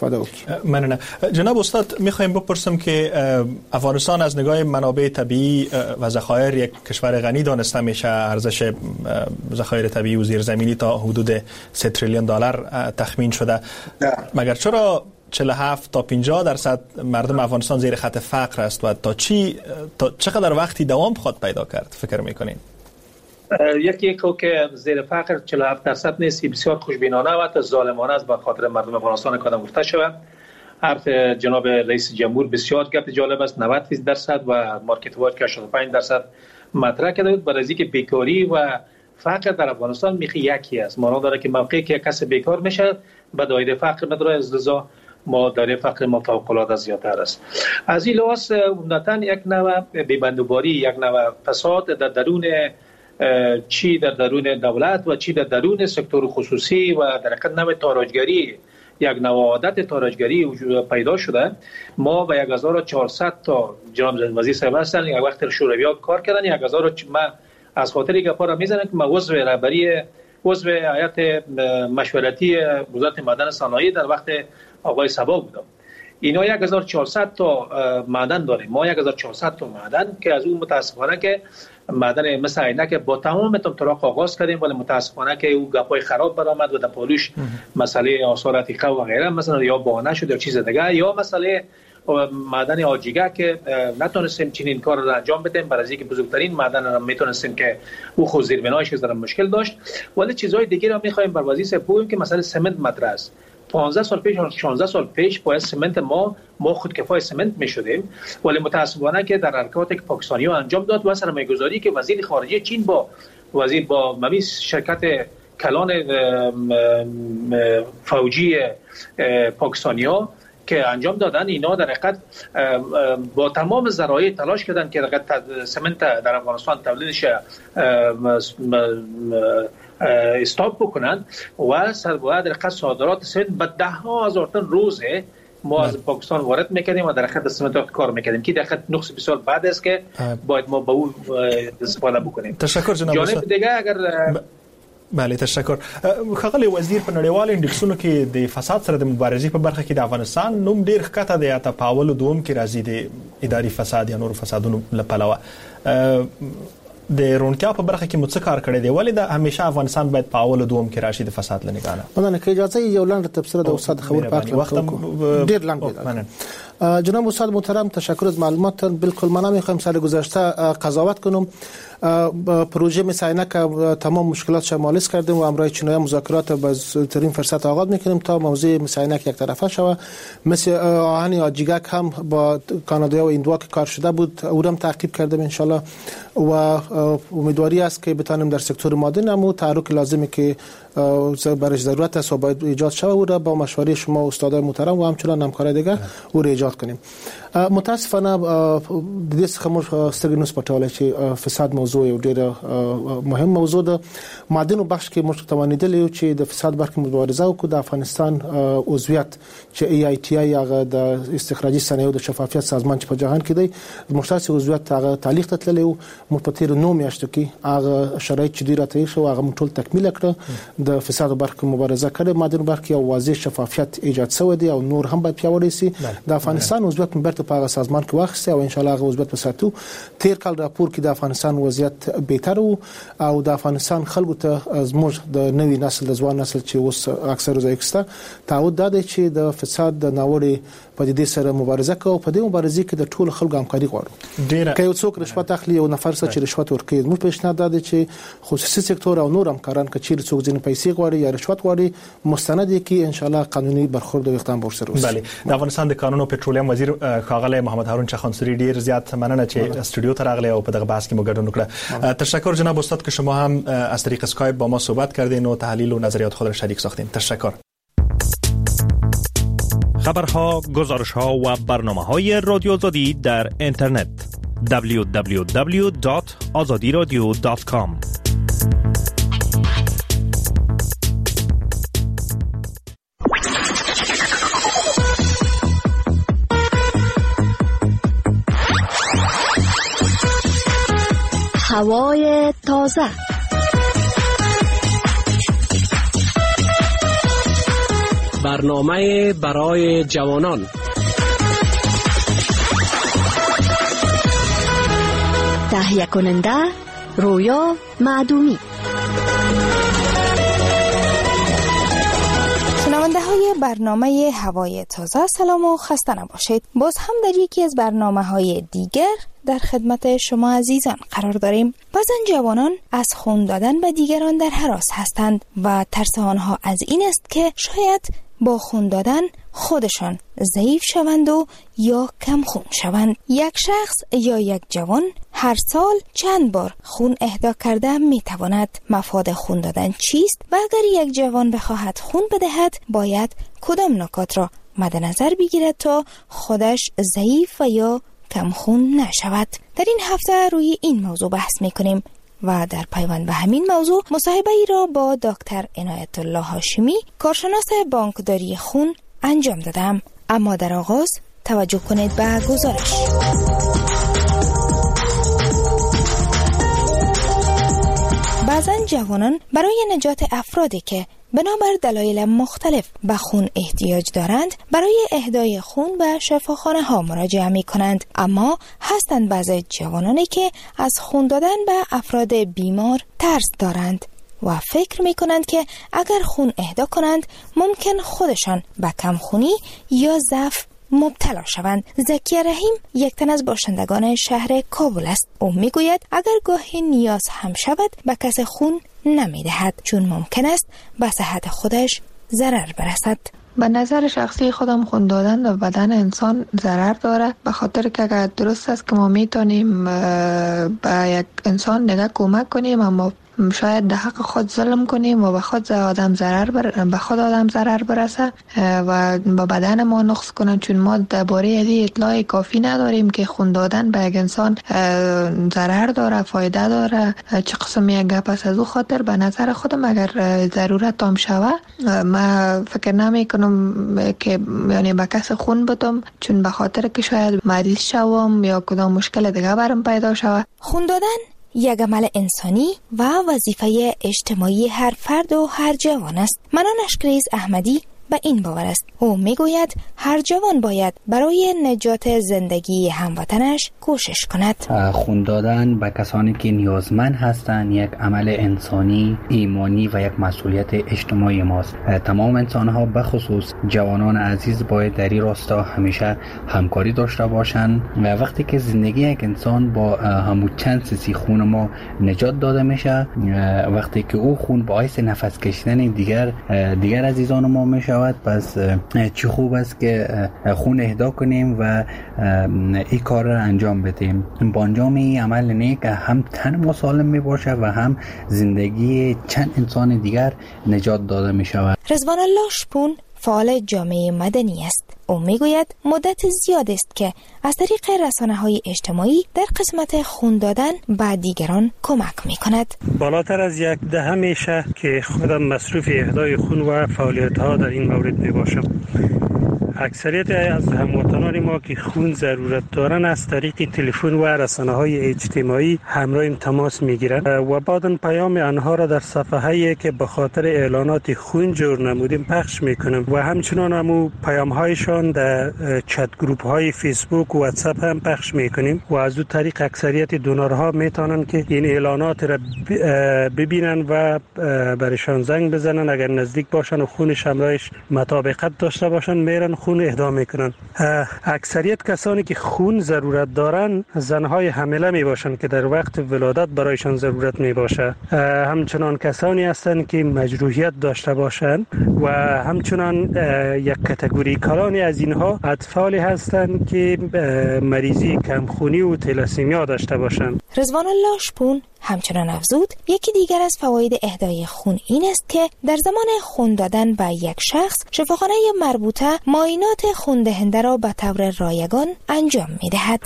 ممنونم. جناب استاد، میخوایم بپرسم که افغانستان از نگاه منابع طبیعی و ذخایر یک کشور غنی دانسته میشه. ارزش ذخایر طبیعی و زیرزمینی تا حدود 3 تریلیون دلار تخمین شده. مگر چرا 47 تا 50% مردم افغانستان زیر خط فقر است و تا چقدر وقتی دوام خود پیدا کرد فکر میکنین؟ یکی که زیر فقر 47% نیست، بسیار خوشبینانه و ظالمانه است به خاطر مردم افغانستان که آدم گفته شود. حرف جناب رئیس جمهور بسیار گپ جالب است. 90% و مارکت وارد که 85% مطرح کرده بود. برای اینکه بیکاری و فقر در افغانستان میخی یکی است. معنا داره که موقعی که کسی بیکار میشه به دایره فقر نداره، از لذا ما دایره فقر ما فوق العاده زیادتر است. از این لحاظ عمدتاً یک نوع بی‌بندوباری، یک نوع فساد در درون چی در درون دولت و چی در درون سکتور خصوصی و در حقیقت نوع تاراجگری، یک نوع عادت تاراجگری پیدا شده. ما به 1400 تا جناب وزیر صاحب هستن یک وقت شوروی‌ها کار کردن. 1000 ما از خاطر گپا را میزنن که ما عضو رهبری عضو هیئت مشورتی وزارت معدن صنایع در وقت آقای صبا بودم. اینا 1400 تا معدن داریم، ما 1400 تا معدن که از اون متاسفانه که معدن مثل عینک با تمام طرق آغاز کردیم، ولی متاسفانه که او گپای خراب برآمد و در پالوش مسئله آثار عتیقه و غیره مثلا یا بهانه شد یا چیز دیگه، یا مسئله معدن آجیگه که نتونستیم چنین کار رو انجام بدیم برای اینکه بزرگترین معدن رو میتونستیم که او خود زیربنایش در مشکل داشت. ولی چیزهای دیگه رو می‌خوایم بر وزیر بگوییم که مثلا سمنت مطرح است. 15 سال پیش 16 سال پیش باید سمنت ما خودکفای سمنت می‌شدیم، ولی متأسفانه که در حرکاتی که پاکستانی‌ها انجام داد و سرمایه‌گذاری که وزیر خارجه چین با شرکت کلان فوجی پاکستانی‌ها که انجام دادن، اینا در حقیقت با تمام ذرایع تلاش کردن که سمنت در افغانستان تولیدش استاپ بکنن و در حقیقت صادرات سمنت به 10,000 تن روزه ما از پاکستان وارد میکردیم و در حقیقت سمنت کار میکردیم که در حقیقت نقص بسیار بد است که باید ما به اون استفاده بکنیم. تشکر جناب جانب دیگه اگر بله تشکر. ښاغلی وزیر، په نړیوالو انډکسونو کې د فساد سره د مبارزې په برخه کې د افغانستان نوم ډیر ښکته دی، اته په اولو دوم کې راځي د اداري فساد یا نور فسادونو له پلوه. د روڼتیا په برخه کې مو څه کار کړی دی؟ ولې د همیشه افغانستان باید په اولو دوم کې راشي د فساد له نگاه نه؟ مننه. که اجازه یو لاندې تبصره د استاد خبر پاک وقتم ډیر لاندې. جناب استاد محترم، تشکر از معلوماتتان. بالکل من میخوایم سال گذشته قضاوت کنم. پروژه مثل عینک تمام مشکلات شمالیز کردیم و همراه چینی مذاکرات با ترین فرصت آغاز میکنیم تا موضوع مثل عینک یک طرفه شود. مثل آهن آجیگک هم با کانادا و ایندوا که کار شده بود او هم تعقیب کردیم انشالله و امیدواری است که بتانیم در سکتور معدن هم تحرک لازمی که برای ضرورت است و باید ایجاد شود او را با مشوره شما استادای محترم و همچنان همکارای دیگر او را ایجاد کنیم. متاسفانه د دې څخه موږ سترګې نه سپټولی چې فساد موضوع یو ډېره مهم موضوع ده. معدنو بخش کې موږ توانېدلی یو چې د فساد برخې مبارزه وکړو. د افغانستان عضویت چې AITI هغه د استخراجي صنایعو د شفافیت سازمان چې په جهان کې دی موږ تاسې عضویت هغه تعلیق ته تللی وو. موږ په تېرو 9 میاشتو کې هغه شرایط چې دوی راته ایښي وو هغه موږ ټول تکمیله کړه. د فسادو برخې مبارزه کړې. معدنو برخې یو واضح شفافیت ایجاد شوی دی او نور هم باید پیاوړی سي. د افغانستان عضویت بیرته په هغه سازمان کې واخیسته او ان شاء الله هغه عضویت وساتو. تیر کال راپور کې د افغانستان وضعیت بهتر وو او د افغانستان خلکو ته زموږ د نوي نسل د ځوان نسل چې اوس اکثر ځایکسته تعهد ده چې د فساد د ناوړي پدیدې سره مبارزه کوو. په دې مبارزې کې د ټولو خلکو همکاري غواړو. که یو څوک رشوت اخلي او نفر سره چې رشوت ورکوي، موږ پیشنهاد ده چې خصوصي سکتور او نور همکاران که چیرې څوک ځینې پیسې غواړي یا رشوت غواړي مستند یې کې ان شاء الله قانوني برخورد او اقدام ورسره وشي. بله. د افغانستان د قانون او پټرولیم وزیر ښاغلی محمد هارون چخانسوري ډیر زیات مننه چې استودیو ته راغلی او په دغه بحث کې مو ګډون وکړه. تشکر جناب استاد که شما هم از طریق اسکایپ با ما صحبت کردین و تحلیل و نظریات خود را شریک ساختین. تشکر. خبرها، گزارش‌ها و برنامه‌های رادیو آزادی در اینترنت www.azadiradio.com. هوای تازه. برنامه برای جوانان. تهیه کننده رویا معدومی. شنونده های برنامه هوای تازه، سلام و خسته نباشید. باز هم در یکی از برنامه های دیگر در خدمت شما عزیزان قرار داریم. بعضن جوانان از خون دادن به دیگران در هراس هستند و ترس آنها از این است که شاید با خون دادن خودشان ضعیف شوند و یا کم خون شوند. یک شخص یا یک جوان هر سال چند بار خون اهدا کرده می تواند. مفاد خون دادن چیست و اگر یک جوان بخواهد خون بدهد باید کدام نکات را مد نظر بگیرد تا خودش ضعیف و یا کم خون نشود؟ در این هفته روی این موضوع بحث می کنیم و در پیوند به همین موضوع مصاحبه ای را با دکتر عنایت الله هاشمی، کارشناس بانکداری خون انجام دادم. اما در آغاز توجه کنید به گزارش. بعضن جوانان برای نجات افرادی که بنابر دلایل مختلف به خون احتیاج دارند برای اهدای خون به شفاخانه ها مراجعه می کنند. اما هستند بعضی جوانانی که از خون دادن به افراد بیمار ترس دارند و فکر می کنند که اگر خون اهدا کنند ممکن خودشان به کمخونی یا ضعف مبتلا شوند. زکی رحیم یک تن از باشندگان شهر کابل است. او می گوید اگر گاهی نیاز هم شود به کس خون نمی دهد چون ممکن است به صحت خودش ضرر برسد. به نظر شخصی خودم خون دادن به بدن انسان ضرر داره، به خاطر که اگر درست است که ما میتونیم به یک انسان دیگه کمک کنیم اما شاید در حق خود ظلم کنیم و به خود آدم ضرر برسه و به بدن ما نقص کنن، چون ما درباره این اطلاع کافی نداریم که خون دادن به یک انسان ضرر داره، فایده داره، چه قسم یک گپ است. از او خاطر به نظر خودم اگر ضرورت هم شوه من فکر نمی کنم که یعنی به کس خون بدم، چون به خاطر که شاید مریض شوم یا کدام مشکل دیگه برام پیدا شوه. خون دادن یک عمل انسانی و وظیفه اجتماعی هر فرد و هر جوان است. منان اشکریز احمدی به این باور است. او میگوید هر جوان باید برای نجات زندگی هموطنش کوشش کند. خون دادن به کسانی که نیازمند هستند یک عمل انسانی، ایمانی و یک مسئولیت اجتماعی ماست. تمام انسان‌ها به خصوص جوانان عزیز باید در این راستا همیشه همکاری داشته باشند و وقتی که زندگی یک انسان با همون چند سیسی خون ما نجات داده میشه، وقتی که او خون باعث نفس کشیدن دیگر عزیزان ما میشه، پس چی خوب است که خون اهدا کنیم و این کار را انجام بدیم. با انجام این عمل نیک هم تن ما سالم می باشه و هم زندگی چند انسان دیگر نجات داده می شود. رضوان الله شپون فعال جامعه مدنی است. او میگوید مدت زیاد است که از طریق رسانه‌های اجتماعی در قسمت خون دادن به دیگران کمک می‌کند. بالاتر از 10 دهه میشه که خودم مصروف اهدای خون و فعالیت‌ها در این مورد میباشم. اکثریت از هموطنان ما که خون ضرورت دارن از طریق تلفن و رسانه‌های اجتماعی همراهیم تماس میگیرند و بعداً پیام آنها را در صفحه‌ای که به خاطر اعلانات خون جور نمودیم پخش میکنم و همچنان همو پیام‌هایشان در چت گروپ‌های فیسبوک و واتساپ هم پخش میکنیم و از اون طریق اکثریت دونرها میتونن که این اعلانات را ببینن و برشان زنگ بزنن. اگر نزدیک باشن و خونش همراهش مطابقت داشته باشن میرن خون اهدا میکنن. اکثریت کسانی که خون ضرورت دارن زنهای حامله می باشن که در وقت ولادت برایشان ضرورت می باشه. همچنان کسانی هستند که مجروحیت داشته باشند و همچنان یک کاتگوری کلانی از اینها اطفالی هستند که مریضی کمخونی و تلاسیمیا داشته باشند. رضوان الله شپون همچنان افزود یکی دیگر از فواید اهدای خون این است که در زمان خون دادن به یک شخص شفاخانه مربوطه معاینات خون دهنده را به طور رایگان انجام می دهد.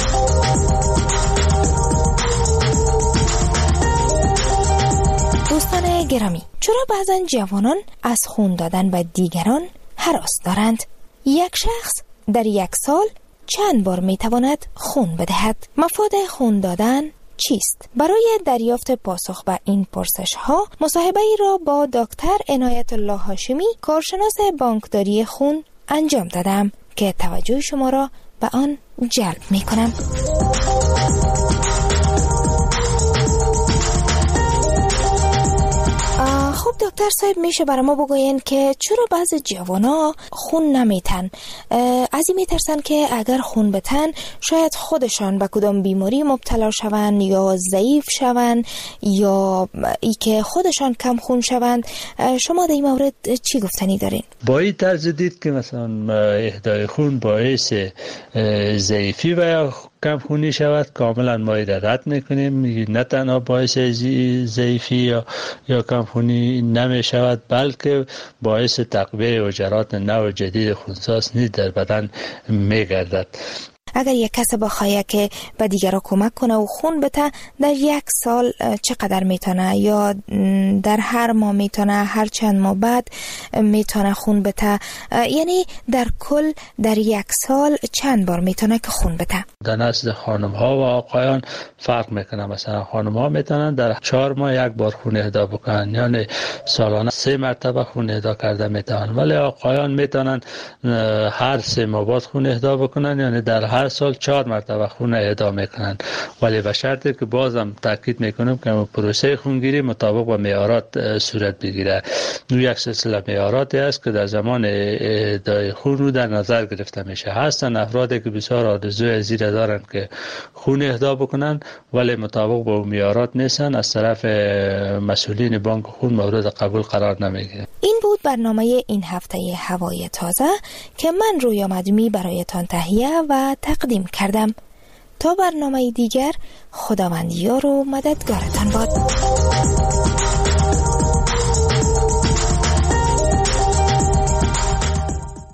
دوستان گرامی، چرا بعضن جوانان از خون دادن به دیگران هراس دارند؟ یک شخص در یک سال چند بار می تواند خون بدهد؟ مفاد خون دادن چیست؟ برای دریافت پاسخ به این پرسش ها مصاحبه ای را با دکتر عنایت الله هاشمی کارشناس بانکداری خون انجام دادم که توجه شما را به آن جلب می کنم. خب دکتر صاحب، میشه برای ما بگوین که چرا بعضی جوانا خون نمیتن؟ از این میترسن که اگر خون بتن شاید خودشان به کدام بیماری مبتلا شوند یا ضعیف شوند یا ای که خودشان کم خون شوند. شما در این مورد چی گفتنی دارین؟ با این طرز دید که مثلا اهدای خون باعث ضعیفی و یا کم خونی شود، کاملا ما رد میکنیم. نه تنها باعث ضعیفی یا کم خونی نمی شود، بلکه باعث تقویت حجرات نو جدید خونساز نیز در بدن میگردد. اگر یک کس بخواه که به دیگران کمک کنه و خون بده، در یک سال چقدر میتونه یا در هر ماه میتونه، هر چند ماه بعد میتونه خون بده؟ یعنی در کل در یک سال چند بار میتونه که خون بده؟ در نزد خانم ها و آقایان فرق میکنه. مثلا خانم ها میتونن در 4 ماه یک بار خون اهدا بکنن، یعنی سالانه 3 مرتبه خون اهدا کرده میتونن، ولی آقایان میتونن هر 3 ماه بعد خون اهدا بکنن، یعنی در هر سال 4 مرتبه خون اهدا میکنن، ولی به شرطی که بازم تاکید میکنم که پروسه خونگیری مطابق با معیارات صورت بگیره. یک سلسله معیاراتی است که در زمان اهدای خون رو در نظر گرفته میشه. هستن افرادی که بسیار آرزوی زیره دارن که خون اهدا بکنن ولی مطابق با معیارات نیستن، از طرف مسئولین بانک خون مورد قبول قرار نمیگیره. این بود برنامه این هفته هوای تازه که من رویا معدومی برایتان تهیه و تقدیم کردم. تا برنامه دیگر، خداوند یار و مددگارتان باد.